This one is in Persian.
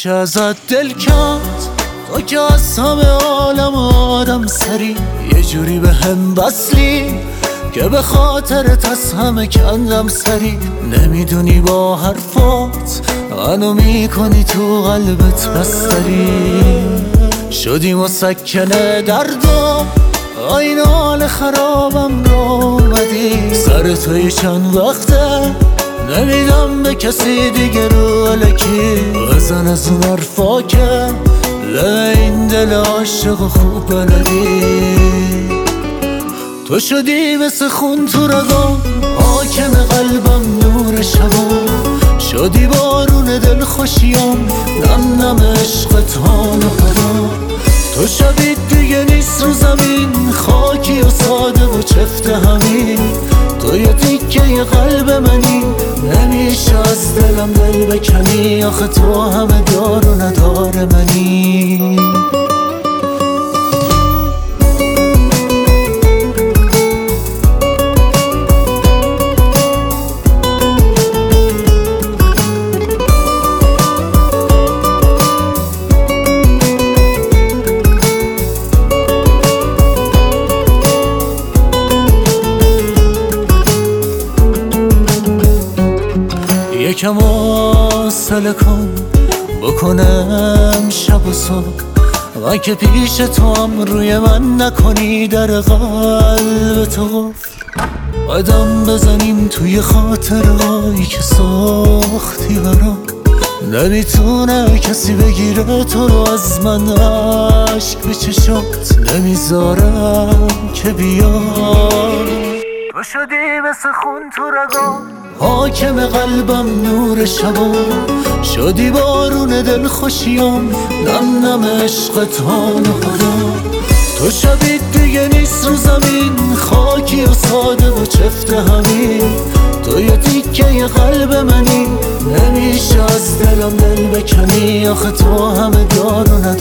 میشه ازت دل کند تو که از همه عالم آدم سری یه جوری به هم بسلی که به خاطرت از همه کندم سری نمیدونی با حرفات منو میکنی تو قلبت بستری شدی مسکن دردم این حال خرابم رو اومدی سر توی چند وقته نمیدم به کسی دیگه رو الکی بزن از اون حرفا که این دل عاشق خوب بلدی تو شدی مثل خون تو رگام حاکم قلبم نور شبام شدی بارون دل خوشیام نم نم عشقت حال و حرام تو شبیه دیگه نیست رو زمین خاکی و ساده و چفت همین تو یه تیکه یه قلب منی نمیشه از دلم دل بکنی آخه تو همه دار و ندار منی یکم حوصله کن بکنم شب و صبح من که پیش تو هم روی من نکنی در قلب تو قفل قدم بزنیم توی خاطرهایی که ساختی برام نمیتونه کسی بگیره تو رو از من عشق به چشات نمیذارم که بیار تو شدی مثل خون تو رگام حاکم قلبم نور شبام شدی بارون دل خوشیام نم نم عشقت حال و حرام تو شبیه دیگه نیست رو زمین خاکی و ساده و چفت همین تو یه تیکه یه قلب منی نمیشه از دلم دل بکنی آخه تو همه دار و ندار